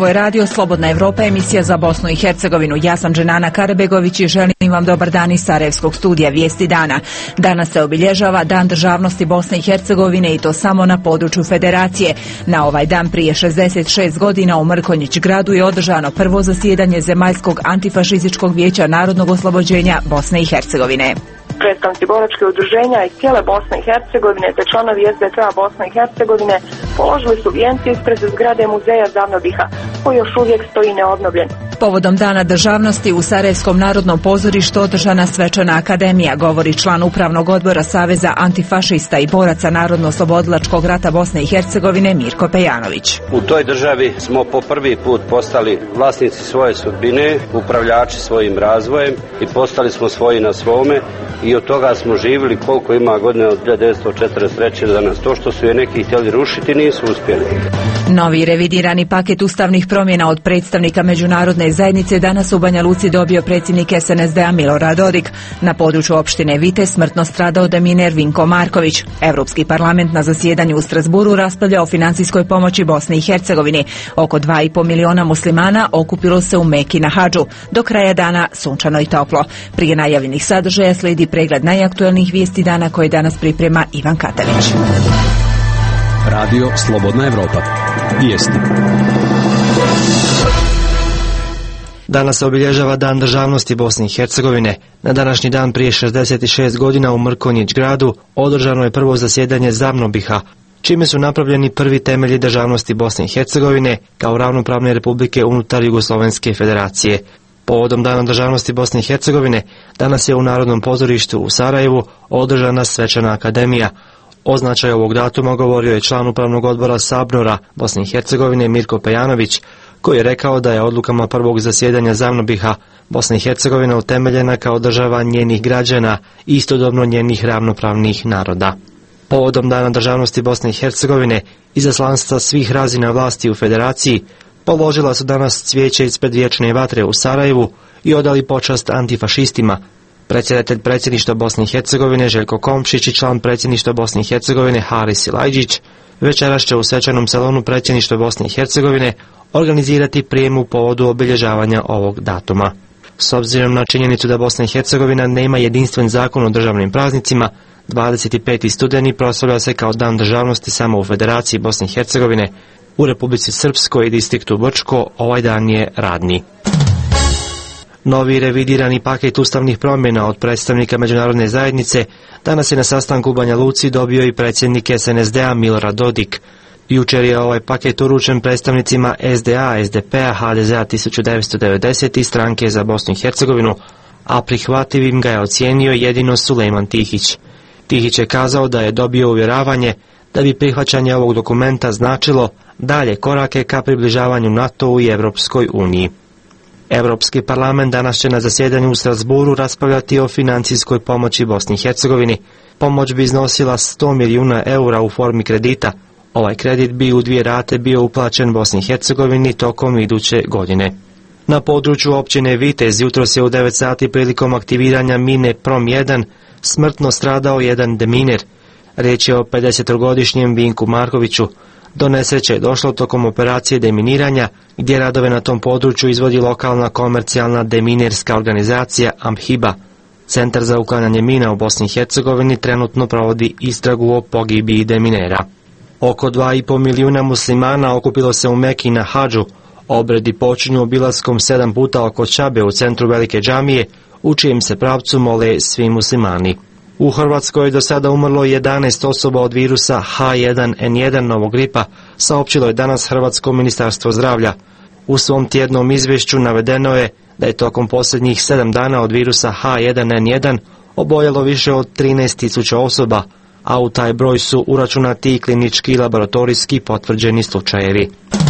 Ovo je Radio Slobodna Evropa, emisija za Bosnu i Hercegovinu. Ja sam Dženana Karabegović i želim vam dobar dan iz Sarajevskog studija Vijesti dana. Danas se obilježava Dan državnosti Bosne i Hercegovine i to samo na području Federacije. Na ovaj dan prije 66 godina u Mrkonjić gradu je održano prvo zasjedanje Zemaljskog antifašističkog vijeća narodnog oslobođenja Bosne i Hercegovine. Predstavnici boračkih udruženja iz cijele Bosne i Hercegovine te članovi SDP-a Bosne i Hercegovine položili su vijence ispred zgrade muzeja Zavnobiha, koji još uvijek stoji neobnovljen. Povodom Dana državnosti u Sarajevskom narodnom pozorištu održana svečana akademija, govori član Upravnog odbora Saveza antifašista i boraca Narodno-oslobodilačkog rata Bosne i Hercegovine Mirko Pejanović. U toj državi smo po prvi put postali vlasnici svoje sudbine, upravljači svojim razvojem i postali smo svoji na svome i od toga smo živjeli koliko ima godina od 1943. do danas. To što su je neki htjeli rušiti nisu uspjeli. Novi revidirani paket ustavnih promjena od predstavnika međunarodne zajednice danas u Banja Luci dobio predsjednik SNSD-a Milorad Dodik. Na području opštine Vitez smrtno stradao deminer Vinko Marković. Europski parlament na zasjedanju u Strasburu raspravlja o financijskoj pomoći Bosni i Hercegovini. Oko 2,5 miliona muslimana okupilo se u Meki na hadžu. Do kraja dana sunčano i toplo. Prije najavljenih sadržaja slijedi pregled najaktuelnijih vijesti dana koje danas priprema Ivan Katavić. Radio Slobodna Evropa. Vijesti. Danas se obilježava Dan državnosti Bosne i Hercegovine. Na današnji dan prije 66 godina u Mrkonjić gradu održano je prvo zasjedanje Zavnobiha, čime su napravljeni prvi temelji državnosti Bosne i Hercegovine kao ravnopravne republike unutar Jugoslovenske federacije. Povodom Dana državnosti Bosne i Hercegovine danas je u Narodnom pozorištu u Sarajevu održana svečana akademija. O značaju ovog datuma govorio je član Upravnog odbora Sabnora Bosne i Hercegovine Mirko Pejanović, koji je rekao da je odlukama prvog zasjedanja Zavnobiha Bosna i Hercegovina utemeljena kao država njenih građana i istodobno njenih ravnopravnih naroda. Povodom Dana državnosti Bosne i Hercegovine izaslanstva svih razina vlasti u federaciji položila su danas cvijeće ispred vječne vatre u Sarajevu i odali počast antifašistima. Predsjedatelj predsjedništva Bosne i Hercegovine Željko Komšić i član predsjedništva Bosne i Hercegovine Haris Silajđić večeras će u svečanom salonu predsjedništva Bosne i Hercegovine organizirati prijem u povodu obilježavanja ovog datuma. S obzirom na činjenicu da Bosna i Hercegovina nema jedinstven zakon o državnim praznicima, 25. studeni proslavlja se kao Dan državnosti samo u Federaciji Bosne i Hercegovine. U Republici Srpskoj i distriktu Brčko ovaj dan je radni. Novi revidirani paket ustavnih promjena od predstavnika međunarodne zajednice danas je na sastanku u Banja Luci dobio i predsjednik SNSD-a Milorad Dodik. Jučer je ovaj paket uručen predstavnicima SDA, SDP-a, HDZ-a 1990 i Stranke za Bosnu i Hercegovinu, a prihvatljivim ga je ocijenio jedino Sulejman Tihić. Tihić je kazao da je dobio uvjeravanje da bi prihvaćanje ovog dokumenta značilo dalje korake ka približavanju NATO-u i Europskoj uniji. Europski parlament danas će na zasjedanju u Strasburu raspravljati o financijskoj pomoći Bosni i Hercegovini. Pomoć bi iznosila 100 milijuna eura u formi kredita. Ovaj kredit bi u 2 rate bio uplaćen Bosni i Hercegovini tokom iduće godine. Na području općine Vitez jutros je u 9 sati prilikom aktiviranja mine Prom 1 smrtno stradao jedan deminer. Riječ je o 50-godišnjem Vinku Markoviću. Do nesreće je došlo tokom operacije deminiranja, gdje radove na tom području izvodi lokalna komercijalna deminerska organizacija Amhiba. Centar za uklanjanje mina u Bosni i Hercegovini trenutno provodi istragu o pogibiji deminera. Oko 2,5 milijuna muslimana okupilo se u Meki na hadžu. Obredi počinju obilaskom 7 puta oko Čabe u centru Velike džamije, u čijem se pravcu mole svi muslimani. U Hrvatskoj je do sada umrlo 11 osoba od virusa H1N1 novog gripa, saopćilo je danas Hrvatsko ministarstvo zdravlja. U svom tjednom izvješću navedeno je da je tokom posljednjih 7 dana od virusa H1N1 oboljelo više od 13.000 osoba, a u taj broj su uračunati i klinički i laboratorijski potvrđeni slučajevi.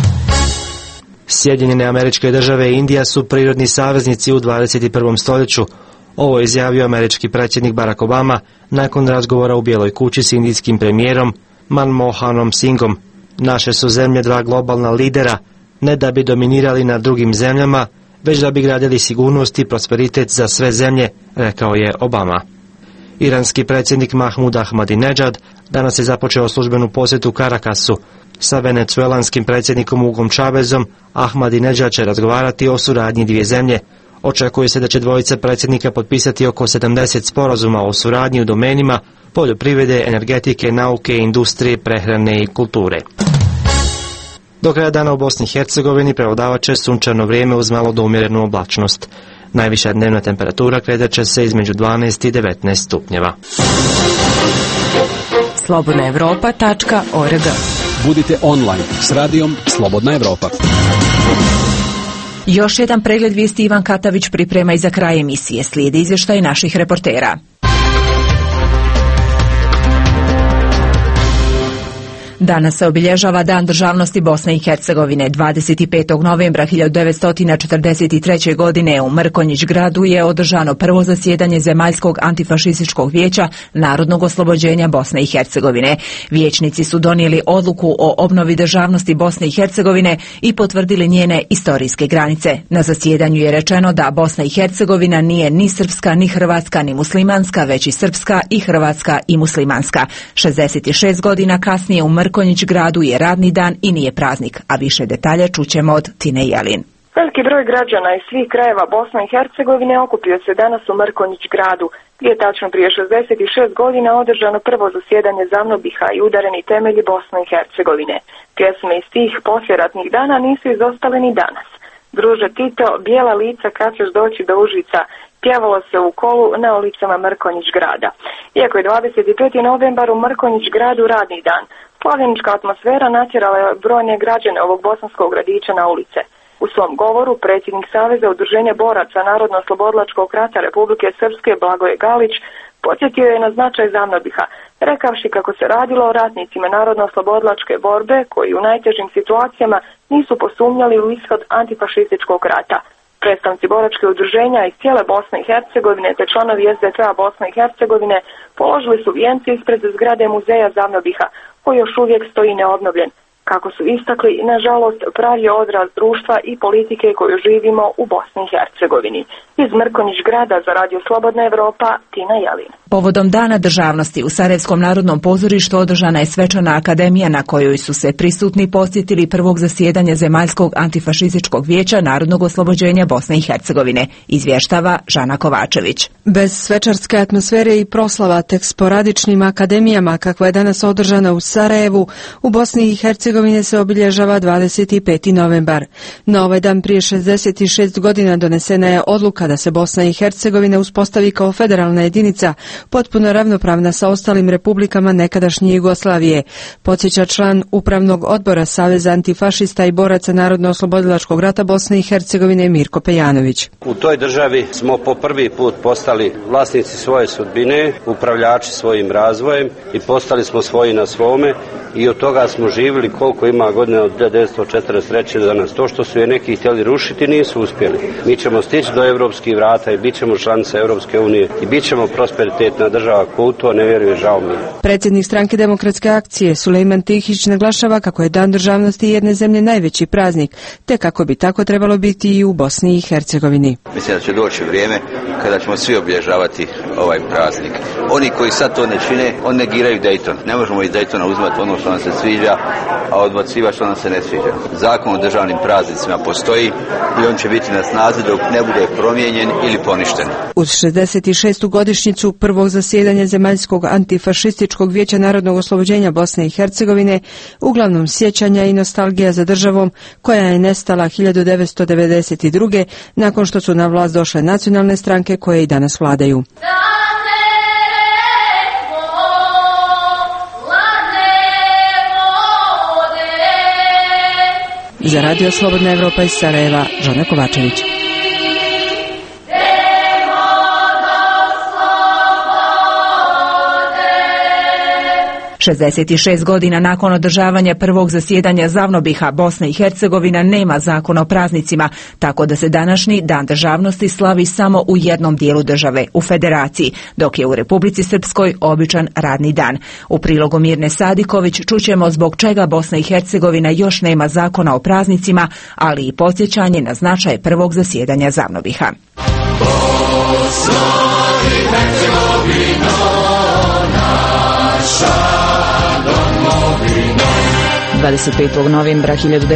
Sjedinjene Američke Države i Indija su prirodni saveznici u 21. stoljeću. Ovo je izjavio američki predsjednik Barack Obama nakon razgovora u Bijeloj kući s indijskim premijerom Manmohanom Singhom. Naše su zemlje dva globalna lidera, ne da bi dominirali nad drugim zemljama, već da bi gradili sigurnost i prosperitet za sve zemlje, rekao je Obama. Iranski predsjednik Mahmud Ahmadinejad danas je započeo službenu posjetu Karakasu. sa venecuelanskim predsjednikom Hugom Chávezom, Ahmadinejad će razgovarati o suradnji dvije zemlje. Očekuje se da će dvojica predsjednika potpisati oko 70 sporazuma o suradnji u domenima poljoprivrede, energetike, nauke, industrije, prehrane i kulture. Do kraja dana u Bosni i Hercegovini prevladavat će sunčano vrijeme uz malo do umjerenu oblačnost. Najviša dnevna temperatura kretat će se između 12 i 19 stupnjeva. slobodnaevropa.org. Budite online s radijom Slobodna Evropa. Još jedan pregled vijesti Ivan Katavić priprema i za kraj emisije. Slijedi izvještaj naših reportera. Danas se obilježava Dan državnosti Bosne i Hercegovine. 25. novembra 1943. godine u Mrkonjić gradu je održano prvo zasjedanje Zemaljskog antifašističkog vijeća Narodnog oslobođenja Bosne i Hercegovine. Vijećnici su donijeli odluku o obnovi državnosti Bosne i Hercegovine i potvrdili njene istorijske granice. Na zasjedanju je rečeno da Bosna i Hercegovina nije ni srpska, ni hrvatska, ni muslimanska, već i srpska i hrvatska i muslimanska. 66 godina kasnije u Mrkonjić gradu je radni dan i nije praznik, a više detalja čućemo od Tine Jelin. Veliki broj građana iz svih krajeva Bosne i Hercegovine okupio se danas u Mrkonjić gradu, gdje je tačno prije 66 godina održano prvo zasjedanje ZAVNOBiH-a i udareni temelji Bosne i Hercegovine. Pjesme iz tih poslijeratnih dana nisu izostale ni danas. Druže Tito, bijela lica kad ćeš doći do Užica, pjevalo se u kolu na ulicama Mrkonjić grada. Iako je 25. novembar u Mrkonjić gradu radni dan, slavljenička atmosfera natjerala je brojne građane ovog bosanskog gradića na ulice. U svom govoru predsjednik Saveza udruženja boraca Narodno-oslobodilačkog rata Republike Srpske Blagoje Galić podsjetio je na značaj ZAVNOBiH-a, rekavši kako se radilo o ratnicima Narodno-oslobodilačke borbe koji u najtežim situacijama nisu posumnjali u ishod antifašističkog rata. Predstavnici boračke udruženja iz cijele Bosne i Hercegovine te članovi SDP-a Bosne i Hercegovine položili su vijence ispred zgrade muzeja ZAVNOBiH-a koji još uvijek stoji neobnovljen. Kako su istakli, nažalost, pravi odraz društva i politike koju živimo u Bosni i Hercegovini. Iz Mrkonjić grada za Radio Slobodna Evropa, Tina Jelin. Povodom Dana državnosti u Sarajevskom narodnom pozorištu održana je svečana akademija na kojoj su se prisutni posjetili prvog zasjedanja Zemaljskog antifašističkog vijeća Narodnog oslobođenja Bosne i Hercegovine, izvještava Žana Kovačević. Bez svečarske atmosfere i proslava tek sporadičnim akademijama kakva je danas održana u Sarajevu, u Bosni i Hercegovine se obilježava 25. novembar. Na ovaj dan prije 66 godina donesena je odluka da se Bosna i Hercegovina uspostavi kao federalna jedinica, potpuno ravnopravna sa ostalim republikama nekadašnje Jugoslavije, podsjeća član Upravnog odbora Saveza antifašista i boraca Narodno-oslobodilačkog rata Bosne i Hercegovine Mirko Pejanović. U toj državi smo po prvi put postali vlasnici svoje sudbine, upravljači svojim razvojem i postali smo svoji na svome i od toga smo živjeli koliko ima godina od 1943. do danas. To što su je neki htjeli rušiti nisu uspjeli. Mi ćemo stići do evropskih vrata i bit ćemo članica Europske unije i bit ćemo prosperitetna država, ko u to ne vjeruje, žao mi. Predsjednik Stranke demokratske akcije Sulejman Tihić naglašava kako je Dan državnosti jedne zemlje najveći praznik, te kako bi tako trebalo biti i u Bosni i Hercegovini. Mislim da će doći vrijeme kada ćemo svi obilježavati ovaj praznik. Oni koji sad to ne čine, oni negiraju Dayton. Ne možemo iz Daytona uzimati ono što nam se sviđa, a odbacivati što nam se ne sviđa. Zakon o državnim praznicima postoji i on će biti na snazi dok ne bude promijenjen ili poništen. Uz 66. godišnjicu prvog zasjedanja Zemaljskog antifašističkog vijeća Narodnog oslobođenja Bosne i Hercegovine, uglavnom sjećanja i nostalgija za državom koja je nestala 1992. nakon što su na vlast došle nacionalne stranke koje i danas vladaju. Za Radio Slobodna Evropa iz Sarajeva, Žana Kovačević. 66 godina nakon održavanja prvog zasjedanja ZAVNOBiH-a Bosna i Hercegovina nema zakon o praznicima, tako da se današnji Dan državnosti slavi samo u jednom dijelu države, u Federaciji, dok je u Republici Srpskoj običan radni dan. U prilogu Mirne Sadiković čućemo zbog čega Bosna i Hercegovina još nema zakona o praznicima, ali i podsjećanje na značaj prvog zasjedanja ZAVNOBiH-a. Bosna i Hercegovina, naša domovina. 25. novembra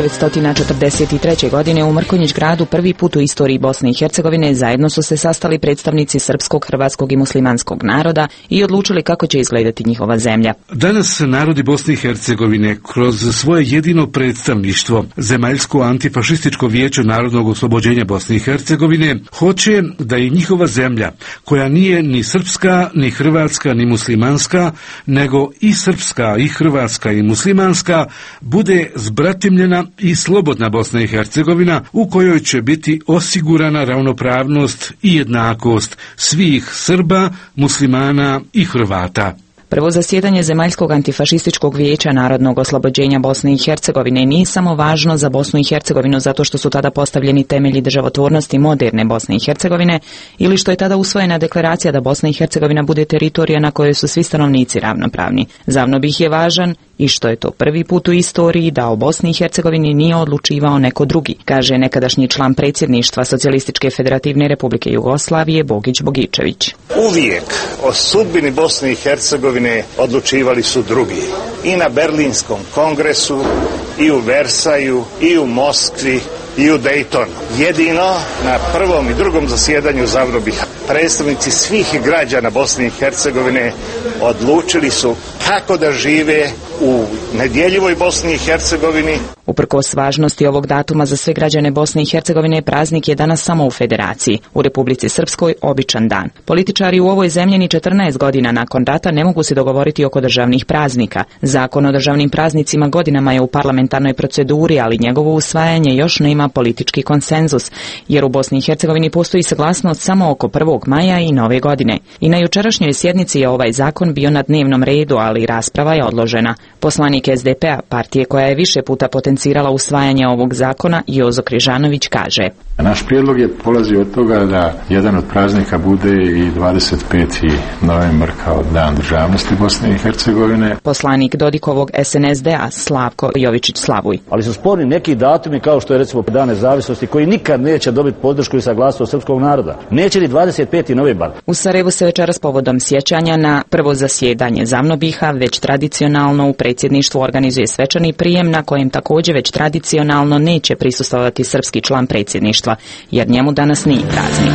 1943. godine u Mrkonjić Gradu prvi put u istoriji Bosne i Hercegovine zajedno su se sastali predstavnici srpskog, hrvatskog i muslimanskog naroda i odlučili kako će izgledati njihova zemlja. Danas narodi Bosne i Hercegovine kroz svoje jedino predstavništvo, Zemaljsko antifašističko vijeće narodnog oslobođenja Bosne i Hercegovine, hoće da i njihova zemlja, koja nije ni srpska, ni hrvatska, ni muslimanska, nego i srpska, i hrvatska, i muslimanska, bude zbratimljena i slobodna Bosna i Hercegovina u kojoj će biti osigurana ravnopravnost i jednakost svih Srba, muslimana i Hrvata. Prvo zasjedanje Zemaljskog antifašističkog vijeća narodnog oslobođenja Bosne i Hercegovine nije samo važno za Bosnu i Hercegovinu zato što su tada postavljeni temelji državotvornosti moderne Bosne i Hercegovine ili što je tada usvojena deklaracija da Bosna i Hercegovina bude teritorija na kojoj su svi stanovnici ravnopravni. Zavnobih je važan i što je to prvi put u istoriji da o Bosni i Hercegovini nije odlučivao neko drugi, kaže nekadašnji član predsjedništva Socijalističke federativne Republike Jugoslavije Bogić Bogičević. Uvijek o sudbini Bosne i Hercegovine odlučivali su drugi. I na Berlinskom kongresu, i u Versaju, i u Moskvi, i u Dejtonu. Jedino na prvom i drugom zasjedanju Zavnobiha predstavnici svih građana Bosne i Hercegovine odlučili su kako da žive u nedjeljivoj Bosni i Hercegovini. Uprkos važnosti ovog datuma za sve građane Bosne i Hercegovine, praznik je danas samo u Federaciji, u Republici Srpskoj običan dan. Političari u ovoj zemlji ni 14 godina nakon rata ne mogu se dogovoriti oko državnih praznika. Zakon o državnim praznicima godinama je u parlamentarnoj proceduri, ali njegovo usvajanje još nema politički konsenzus, jer u Bosni i Hercegovini postoji saglasnost samo oko 1. maja i Nove godine. I na jučerašnjoj sjednici je ovaj zakon bio na dnevnom redu, ali rasprava je odložena. Poslanik SDP-a, partije koja je više puta potencirala usvajanje ovog zakona, Jozo Križanović kaže: Naš prijedlog je polazio od toga da jedan od praznika bude i 25. novembar kao dan državnosti Bosne i Hercegovine. Poslanik Dodikovog SNSD-a Slavko Jovičić Slavuj. Ali su sporni neki datumi kao što je recimo Dan nezavisnosti koji nikad neće dobiti podršku i saglasnost srpskog naroda. Neće ni 25. novembar. U Sarajevu se večeras povodom sjećanja na prvo zasjedanje Zavnobiha već tradicionalno u predsjedništvu organizuje svečani prijem na kojem također već tradicionalno neće prisustvovati srpski član predsjedništva, jer njemu danas nije praznik.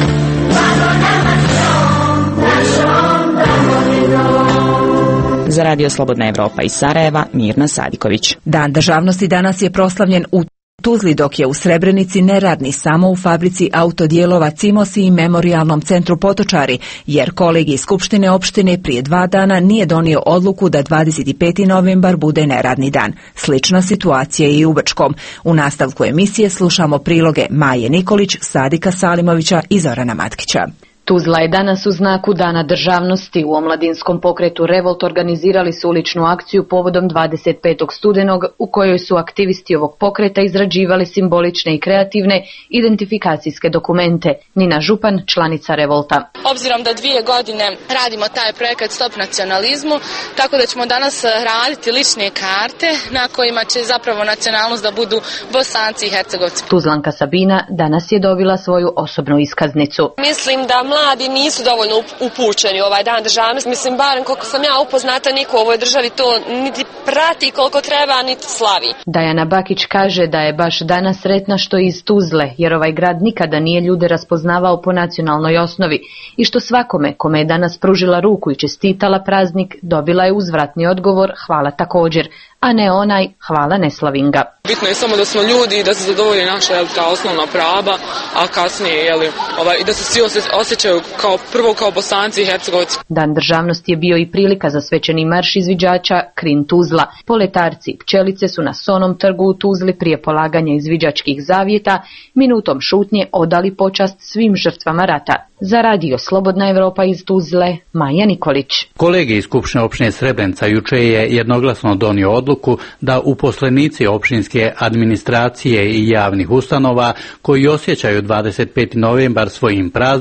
Za Radio Slobodna Evropa iz Sarajeva, Mirna Sadiković. Dan državnosti danas je proslavljen u Tuzli, dok je u Srebrenici neradni samo u fabrici autodijelova Cimosi i memorijalnom centru Potočari, jer kolegij Skupštine opštine prije 2 dana nije donio odluku da 25. novembar bude neradni dan. Slična situacija je i u Brčkom. U nastavku emisije slušamo priloge Maje Nikolić, Sadika Salimovića i Zorana Matkića. Tuzla je danas u znaku Dana državnosti. U omladinskom pokretu Revolt organizirali su uličnu akciju povodom 25. studenog u kojoj su aktivisti ovog pokreta izrađivali simbolične i kreativne identifikacijske dokumente. Nina Župan, članica Revolta. Obzirom da 2 godine radimo taj projekat Stop nacionalizmu, tako da ćemo danas raditi lične karte na kojima će zapravo nacionalnost da budu Bosanci i Hercegovci. Tuzlanka Sabina danas je dobila svoju osobnu iskaznicu. Mislim da mladi nisu dovoljno upućeni u ovaj dan državnosti. Mislim, barem koliko sam ja upoznata, niko u ovoj državi to niti prati koliko treba, niti slavi. Dajana Bakić kaže da je baš danas sretna što je iz Tuzle, jer ovaj grad nikada nije ljude raspoznavao po nacionalnoj osnovi i što svakome kome je danas pružila ruku i čestitala praznik, dobila je uzvratni odgovor hvala također, a ne onaj hvala ne slavim ga. Bitno je samo da smo ljudi i da se zadovolji naša ta osnovna prava, a kasnije i da se svi osjećaju kao Bosanci i Hercegovci. Dan državnosti je bio i prilika za svečani marš izviđača Krin Tuzla. Poletarci i pčelice su na Sonom trgu u Tuzli prije polaganja izviđačkih zavjeta minutom šutnje odali počast svim žrtvama rata. Za Radio Slobodna Evropa iz Tuzle, Maja Nikolić. Kolegij iz Skupštine opštine Srebrenica juče je jednoglasno donio odluku da uposlenici opštinske administracije i javnih ustanova koji osjećaju 25. novembar svojim praznikom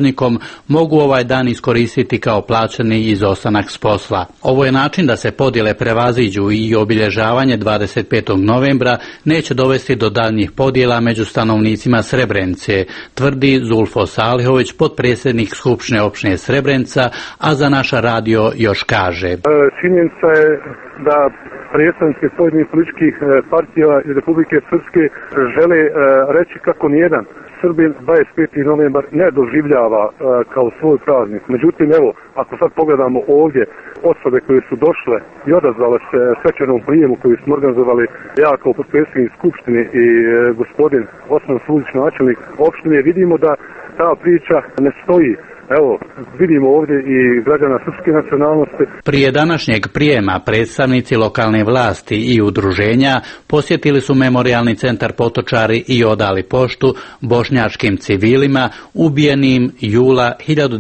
mogu ovaj dan iskoristiti kao plaćeni izostanak s posla. Ovo je način da se podjele prevaziđu i obilježavanje 25. novembra neće dovesti do daljnjih podjela među stanovnicima Srebrenice, tvrdi Zulfo Salihović, potpredsjednik Skupštine opštine Srebrenica, a za naš radio još kaže. Činjenica je da predstavnici pojedinih političkih partija iz Republike Srpske žele reći kako nijedan Srbin 25. novembar ne doživljava kao svoj praznik. Međutim, evo, ako sad pogledamo ovdje osobe koje su došle i odazvale se svečanom prijemu koju smo organizovali ja kao potpredsjednik Skupštine i gospodin Osman Sudić, načelnik opštine, vidimo da ta priča ne stoji. Evo, vidimo ovdje i građana srpske nacionalnosti. Prije današnjeg prijema predstavnici lokalne vlasti i udruženja posjetili su Memorijalni centar Potočari i odali poštu bošnjačkim civilima ubijenim jula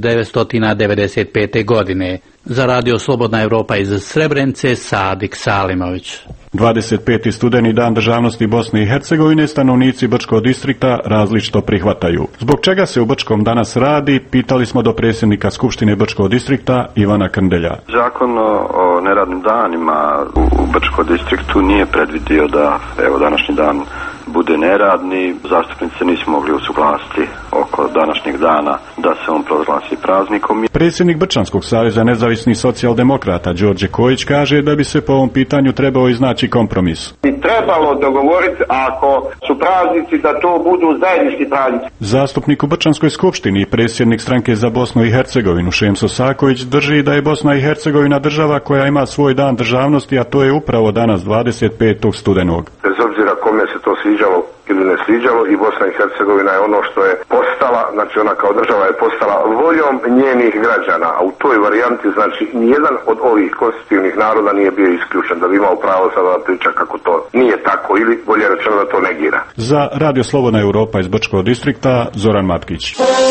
1995. godine. Za radio Slobodna Evropa iz Srebrenice, Sadik Salimović. 25. studeni dan državnosti Bosne i Hercegovine stanovnici Brčkog distrikta različito prihvataju. Zbog čega se u Brčkom danas radi, pitali smo do predsjednika Skupštine Brčkog distrikta Ivana Krndelja. Zakon o neradnim danima u Brčkom distriktu nije predvidio da današnji dan bude neradni. Zastupnici nismo mogli usuglasiti oko današnjeg dana da se on proglasi praznikom. Predsjednik Brčanskog saveza nezavisnih socijaldemokrata Đorđe Kojić kaže da bi se po ovom pitanju trebao iznaći kompromis. Bi trebalo dogovoriti ako su praznici da to budu zajednički praznici. Zastupnik u Brčanskoj skupštini i predsjednik stranke za Bosnu i Hercegovinu Šemso Saković drži da je Bosna i Hercegovina država koja ima svoj dan državnosti, a to je upravo danas 25. studenog. Bez obzira kome se to sviđalo ili ne sviđalo, i Bosna i Hercegovina je ono što je postala, znači ona kao država je postala voljom njenih građana, a u toj varijanti znači nijedan od ovih konstitutivnih naroda nije bio isključen, da bi imao pravo sada da priča kako to nije tako ili bolje rečeno da to negira. Za Radio Slobodna Evropa iz Brčkog distrikta Zoran Matkić.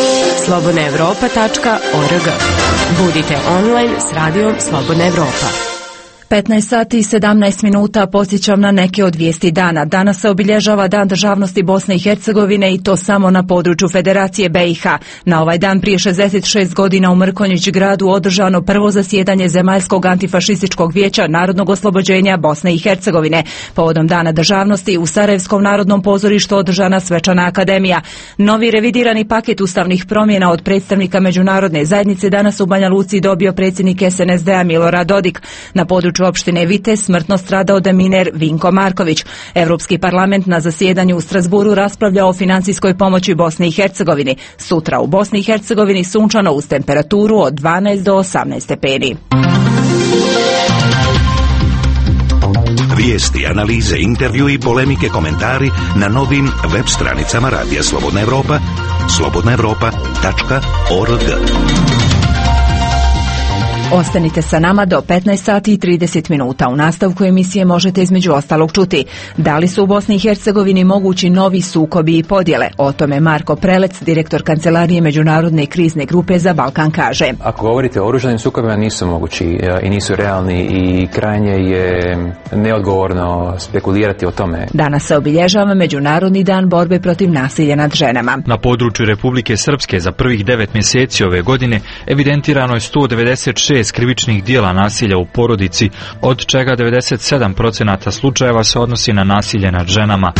slobodnaevropa.org. Budite online s radijom Slobodna Evropa. 15 sati i 17 minuta podsjećam na neke od vijesti dana. Danas se obilježava Dan državnosti Bosne i Hercegovine i to samo na području Federacije BiH. Na ovaj dan prije 66 godina u Mrkonjić gradu održano prvo zasjedanje Zemaljskog antifašističkog vijeća Narodnog oslobođenja Bosne i Hercegovine. Povodom Dana državnosti u Sarajevskom narodnom pozorištu održana svečana akademija. Novi revidirani paket ustavnih promjena od predstavnika međunarodne zajednice danas u Banja Luci dobio predsjednik SNSD-a Milorad Dodik. Na području opštine Vites smrtno stradao deminer Vinko Marković. Europski parlament na zasjedanju u Strasburu raspravlja o financijskoj pomoći Bosni i Hercegovini. Sutra u Bosni i Hercegovini sunčano uz temperaturu od 12 do 18 stepeni. Vijesti, analize, intervju i polemike, komentari na novim web stranicama Radija Slobodna Evropa, slobodnaevropa.org. Ostanite sa nama do 15 sati i 30 minuta. U nastavku emisije možete između ostalog čuti da li su u Bosni i Hercegovini mogući novi sukobi i podjele. O tome Marko Prelec, direktor Kancelarije Međunarodne krizne grupe za Balkan, kaže. Ako govorite o oružanim sukobima, nisu mogući i nisu realni i krajnje je neodgovorno spekulirati o tome. Danas se obilježava Međunarodni dan borbe protiv nasilja nad ženama. Na području Republike Srpske za prvih 9 mjeseci ove godine evidentirano je 196 krivičnih dijela nasilja u porodici, od čega 97% slučajeva se odnosi na nasilje nad ženama.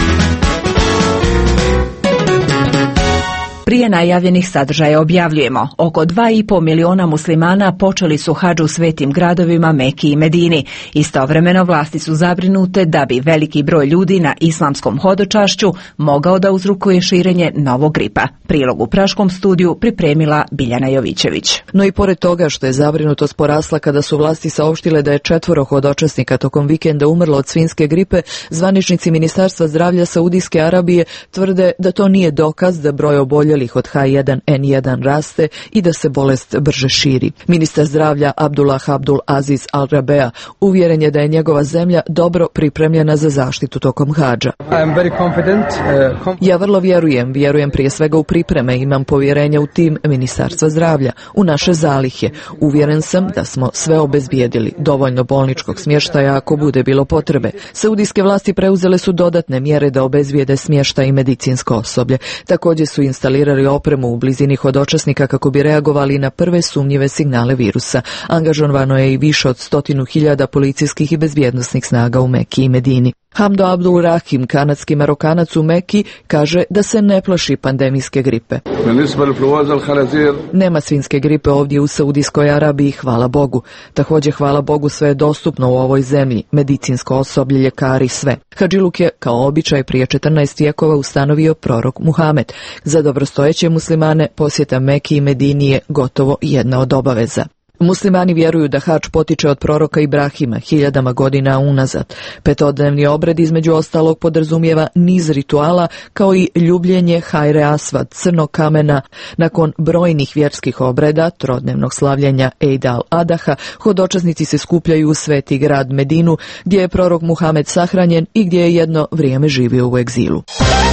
Prije najavljenih sadržaja objavljujemo. Oko 2,5 miliona muslimana počeli su hadž u svetim gradovima Meki i Medini. Istovremeno vlasti su zabrinute da bi veliki broj ljudi na islamskom hodočašću mogao da uzrokuje širenje novog gripa. Prilog u Praškom studiju pripremila Biljana Jovićević. No i pored toga što je zabrinutost porasla kada su vlasti saopštile da je 4 hodočasnika tokom vikenda umrlo od svinjske gripe, zvaničnici Ministarstva zdravlja Saudijske Arabije tvrde da to nije dokaz da broj oboljelih od H1N1 raste i da se bolest brže širi. Ministar zdravlja Abdullah Abdul Aziz Al Rabea uvjeren je da je njegova zemlja dobro pripremljena za zaštitu tokom hadža. Ja vrlo vjerujem prije svega u pripreme, imam povjerenje u tim Ministarstva zdravlja, u naše zalihe. Uvjeren sam da smo sve obezbijedili, dovoljno bolničkog smještaja ako bude bilo potrebe. Saudijske vlasti preuzele su dodatne mjere da obezbijede smještaj i medicinsko osoblje. Također su instalirali bazirali opremu u blizini hodočasnika kako bi reagovali na prve sumnjive signale virusa. Angažovano je i više od 100.000 policijskih i bezbjednosnih snaga u Meki i Medini. Hamdo Abdul Rahim, kanadski Marokanac u Meki, kaže da se ne plaši pandemijske gripe. Nema svinjske gripe ovdje u Saudijskoj Arabiji, hvala Bogu. Također, hvala Bogu, sve je dostupno u ovoj zemlji, medicinsko osoblje, ljekari, sve. Hadžiluk je, kao običaj, prije 14 vijekova ustanovio prorok Muhamed. Za dobrostojeće muslimane posjeta Meki i Medini je gotovo jedna od obaveza. Muslimani vjeruju da hadž potiče od proroka Ibrahima hiljadama godina unazad. Petodnevni obred između ostalog podrazumijeva niz rituala kao i ljubljenje hajre asvad, crnog kamena. Nakon brojnih vjerskih obreda, trodnevnog slavljenja Eid al-Adaha, hodočasnici se skupljaju u sveti grad Medinu, gdje je prorok Muhamed sahranjen i gdje je jedno vrijeme živio u egzilu.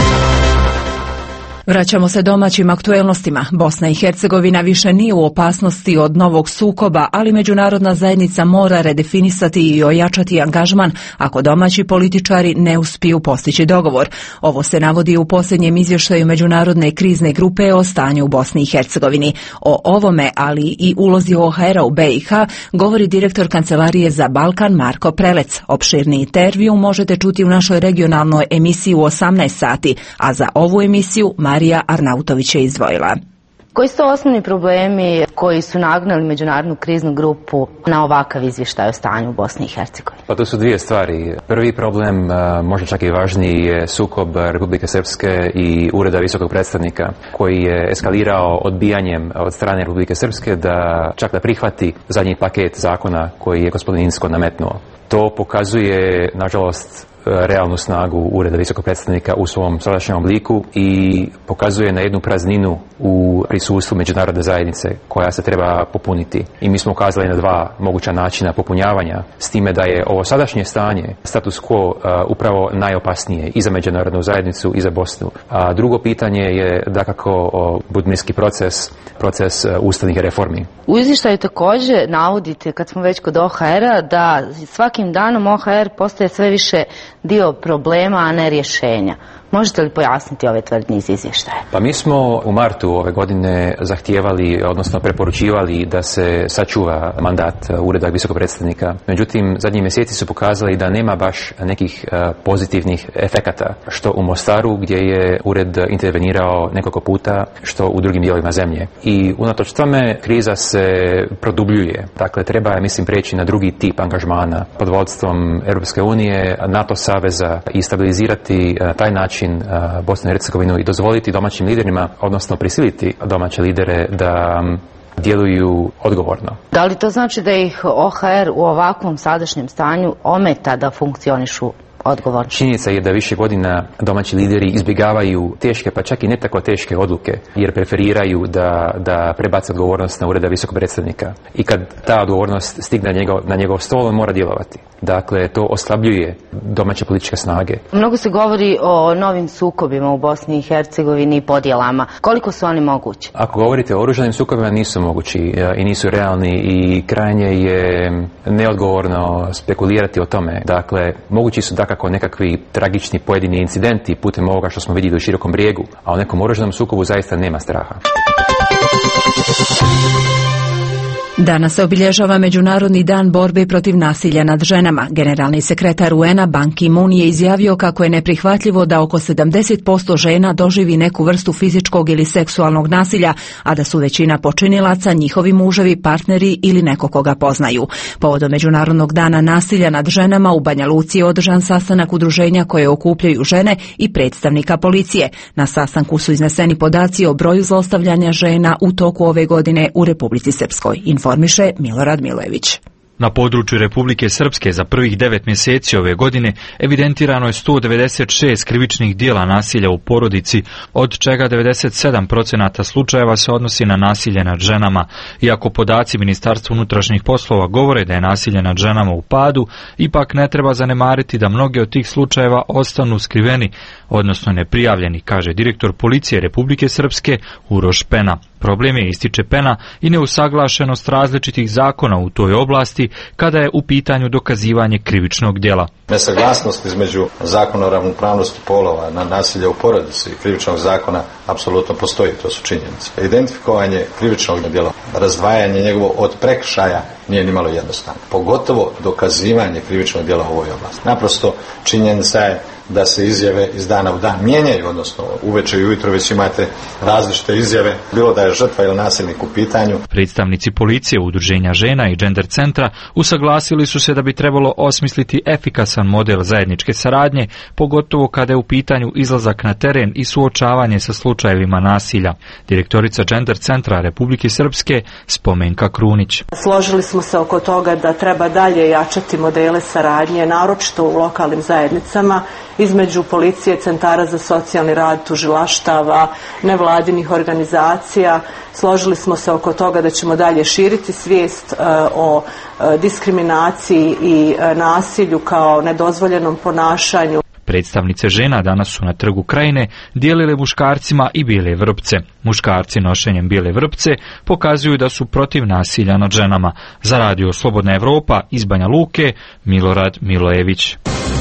Vraćamo se domaćim aktuelnostima. Bosna i Hercegovina više nije u opasnosti od novog sukoba, ali međunarodna zajednica mora redefinisati i ojačati angažman ako domaći političari ne uspiju postići dogovor. Ovo se navodi u posljednjem izvještaju Međunarodne krizne grupe o stanju u Bosni i Hercegovini. O ovome, ali i ulozi OHR-a u BiH, govori direktor Kancelarije za Balkan Marko Prelec. Opširni intervju možete čuti u našoj regionalnoj emisiji u 18 sati, a za ovu emisiju Marija Arnautović je izdvojila. Koji su osnovni problemi koji su nagnali međunarodnu kriznu grupu na ovakav izvještaj o stanju u Bosni i Hercegovini? Pa to su dvije stvari. Prvi problem, možda čak i važniji, je sukob Republike Srpske i Ureda visokog predstavnika koji je eskalirao odbijanjem od strane Republike Srpske da prihvati zadnji paket zakona koji je gospodin Inzko nametnuo. To pokazuje, nažalost, realnu snagu Ureda visokog predstavnika u svom sadašnjem obliku i pokazuje na jednu prazninu u prisustvu međunarodne zajednice koja se treba popuniti. I mi smo ukazali na dva moguća načina popunjavanja, s time da je ovo sadašnje stanje, status quo, upravo najopasnije i za međunarodnu zajednicu i za Bosnu. A drugo pitanje je dakako budmirski proces ustavnih reformi. U izvještaju također navodite, kad smo već kod OHR-a, da svakim danom OHR postaje sve više dio problema, a ne rješenja. Možete li pojasniti ove tvrdnje iz izvještaja? Pa mi smo u martu ove godine zahtijevali, odnosno preporučivali da se sačuva mandat Ureda visokog predstavnika. Međutim, zadnji mjeseci su pokazali da nema baš nekih pozitivnih efekata, što u Mostaru gdje je ured intervenirao nekoliko puta, što u drugim dijelovima zemlje. I unatoč tome kriza se produbljuje. Dakle, treba, mislim, preći na drugi tip angažmana pod vodstvom Europske unije, NATO saveza i stabilizirati taj način Bosnu i Hercegovinu i dozvoliti domaćim liderima, odnosno prisiliti domaće lidere da djeluju odgovorno. Da li to znači da ih OHR u ovakvom sadašnjem stanju ometa da funkcionišu odgovorno? Činjenica je da više godina domaći lideri izbjegavaju teške, pa čak i ne tako teške odluke, jer preferiraju da prebace odgovornost na Ureda visokog predstavnika. I kad ta odgovornost stigne na njegov stol, on mora djelovati. Dakle, to oslabljuje domaće političke snage. Mnogo se govori o novim sukobima u Bosni i Hercegovini i podjelama. Koliko su oni mogući? Ako govorite o oružanim sukobima, nisu mogući i nisu realni i krajnje je neodgovorno spekulirati o tome. Dakle, mogući su dakako nekakvi tragični pojedini incidenti putem ovoga što smo vidjeli u Širokom Brijegu, a u nekom oružanom sukobu zaista nema straha. Danas se obilježava Međunarodni dan borbe protiv nasilja nad ženama. Generalni sekretar UN-a Ban Ki-moon je izjavio kako je neprihvatljivo da oko 70% žena doživi neku vrstu fizičkog ili seksualnog nasilja, a da su većina počinilaca njihovi muževi, partneri ili neko koga poznaju. Povodom Međunarodnog dana nasilja nad ženama u Banja Luci je održan sastanak udruženja koje okupljaju žene i predstavnika policije. Na sastanku su izneseni podaci o broju zlostavljanja žena u toku ove godine u Republici Srpskoj. Informiše Milorad Milojević. Na području Republike Srpske za prvih 9 mjeseci ove godine evidentirano je 196 krivičnih dijela nasilja u porodici, od čega 97% slučajeva se odnosi na nasilje nad ženama. Iako podaci Ministarstva unutrašnjih poslova govore da je nasilje nad ženama u padu, ipak ne treba zanemariti da mnoge od tih slučajeva ostanu skriveni, odnosno neprijavljeni, kaže direktor policije Republike Srpske Uroš Pena. Problem je, ističe Pena, i neusaglašenost različitih zakona u toj oblasti kada je u pitanju dokazivanje krivičnog djela. Nesaglasnost između zakona o ravnopravnosti polova na nasilje u porodici i krivičnog zakona apsolutno postoji, to su činjenice. Identifikovanje krivičnog djela, razdvajanje njegovo od prekršaja nije nimalo jednostavno. Pogotovo dokazivanje krivičnog djela u ovoj oblasti. Naprosto činjenica je da se izjave iz dana u dan mijenjaju, odnosno uveče i ujutro već imate različite izjave, bilo da je žrtva ili nasilnik u pitanju. Predstavnici policije, udruženja žena i Gender centra usaglasili su se da bi trebalo osmisliti efikasan model zajedničke saradnje, pogotovo kada je u pitanju izlazak na teren i suočavanje sa slučajevima nasilja. Direktorica Gender centra Republike Srpske Spomenka Krunić. Složili smo se oko toga da treba dalje jačati modele saradnje, naročito u lokalnim zajednicama, između policije, centara za socijalni rad, tužilaštava, nevladinih organizacija. Složili smo se oko toga da ćemo dalje širiti svijest o diskriminaciji i nasilju kao nedozvoljenom ponašanju. Predstavnice žena danas su na Trgu Krajine dijelile muškarcima i bijele vrpce. Muškarci nošenjem bijele vrpce pokazuju da su protiv nasilja nad ženama. Za Radio Slobodna Evropa iz Banja Luke, Milorad Milojević.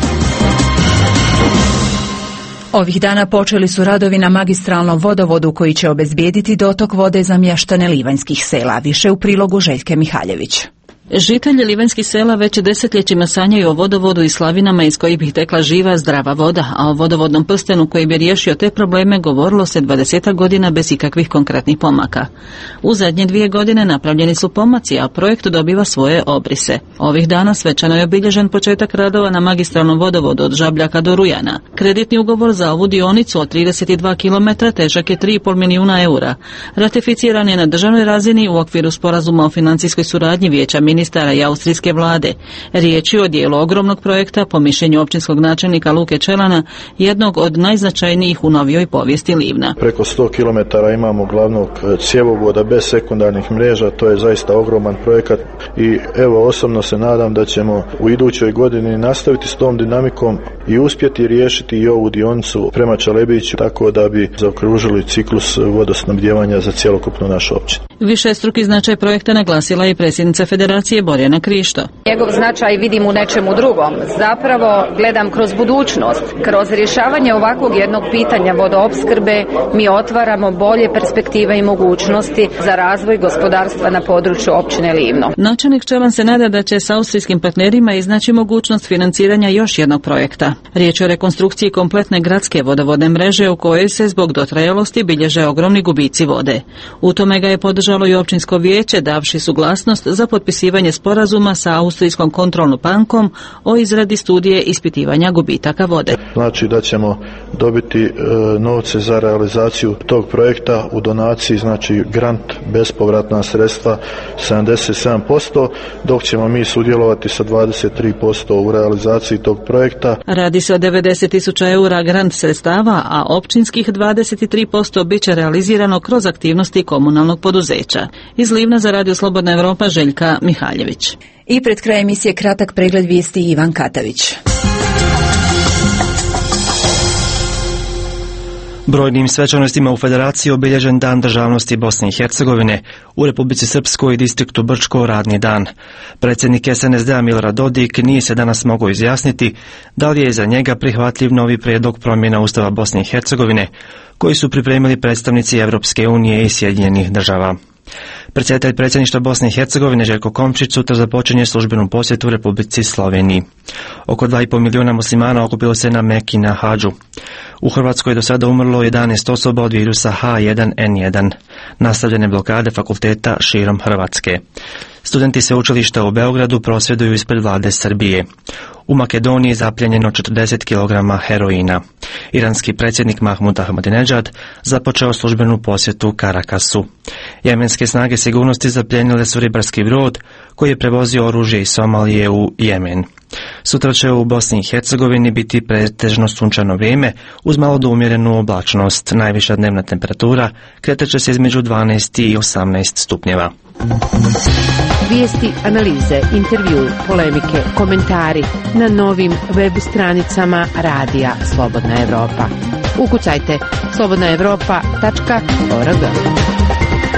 Ovih dana počeli su radovi na magistralnom vodovodu koji će obezbijediti dotok vode za mještane livanjskih sela. Više u prilogu Željke Mihaljević. Žitelji livanjskih sela već desetljećima sanjaju o vodovodu i slavinama iz kojih bi tekla živa, zdrava voda, a o vodovodnom prstenu koji bi riješio te probleme govorilo se 20 godina bez ikakvih konkretnih pomaka. U zadnje 2 godine napravljeni su pomaci, a projekt dobiva svoje obrise. Ovih dana svečano je obilježen početak radova na magistralnom vodovodu od Žabljaka do Rujana. Kreditni ugovor za ovu dionicu od 32 km težak je 3,5 milijuna eura. Ratificiran je na državnoj razini u okviru sporazuma o financijskoj suradnji Vijeća ministara i austrijske vlade. Riječ je o dijelu ogromnog projekta, po mišljenju općinskog načelnika Luke Čelana, jednog od najznačajnijih u novijoj povijesti Livna. Preko 100 km imamo glavnog cjevovoda bez sekundarnih mreža, to je zaista ogroman projekat i evo osobno se nadam da ćemo u idućoj godini nastaviti s tom dinamikom i uspjeti riješiti i ovu dionicu prema Čalebiću, tako da bi zaokružili ciklus vodosnabdijevanja za cjelokupnu našu općinu. Višestruki značaj projekta naglasila je predsjednica Federacije Borjana Krišto. Njegov značaj vidim u nečemu drugom. Zapravo gledam kroz budućnost. Kroz rješavanje ovakvog jednog pitanja vodoopskrbe mi otvaramo bolje perspektive i mogućnosti za razvoj gospodarstva na području općine Livno. Načelnik Čelan se nada da će s austrijskim partnerima iznaći mogućnost financiranja još jednog projekta. Riječ je o rekonstrukciji kompletne gradske vodovodne mreže u kojoj se zbog dotrajalosti bilježe ogromni gubici vode. U tome ga je podržalo i općinsko vijeće, davši suglasnost za potpisivanje sporazuma sa austrijskom kontrolnom bankom o izradi studije ispitivanja gubitaka vode. Znači da ćemo dobiti novce za realizaciju tog projekta u donaciji, znači grant, bespovratna sredstva 77%, dok ćemo mi sudjelovati sa 23% u realizaciji tog projekta. Radi se o 90.000 eura grant sredstava, a općinskih 23% bit će realizirano kroz aktivnosti komunalnog poduzeća. Iz Livna za Radio Slobodna Evropa Željka Mihaljević. I pred krajem emisije kratak pregled vijesti Ivan Katavić. Brojnim svečanostima u Federaciji obilježen Dan državnosti Bosne i Hercegovine, u Republici Srpskoj i distriktu Brčko radni dan. Predsjednik SNSD-a Milorad Dodik nije se danas mogao izjasniti da li je za njega prihvatljiv novi prijedlog promjena Ustava Bosne i Hercegovine, koji su pripremili predstavnici Evropske unije i Sjedinjenih država. Predsjedatelj predsjedništva Bosne i Hercegovine Željko Komšić sutra započinje službenu posjetu u Republici Sloveniji. Oko 2,5 milijuna muslimana okupilo se na Meki na Hadžu. U Hrvatskoj je do sada umrlo 11 osoba od virusa H1N1. Nastavljene blokade fakulteta širom Hrvatske. Studenti sveučilišta u Beogradu prosvjeduju ispred vlade Srbije. U Makedoniji zapljenjeno 40 kg heroina. Iranski predsjednik Mahmud Ahmadinejad započeo službenu posjetu Karakasu. Jemenske snage sigurnosti zapljenile su ribarski brod koji je prevozio oružje iz Somalije u Jemen. Sutra će u Bosni i Hercegovini biti pretežno sunčano vrijeme uz malo do umjerenu oblačnost. Najviša dnevna temperatura kretat se između 12 i 18 stupnjeva. Vijesti, analize, intervju, polemike, komentari na novim web stranicama Radija Slobodna Evropa. Ukucajte slobodnaevropa.org.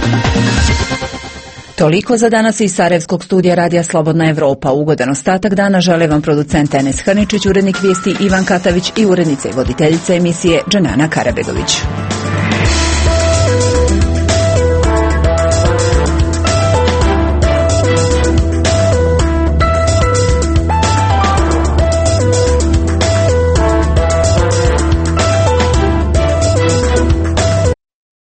Toliko za danas iz Sarajevskog studija Radija Slobodna Evropa. Ugodan ostatak dana žele vam producent Enes Hrničić, urednik vijesti Ivan Katavić i urednica i voditeljica emisije Dženana Karabegović.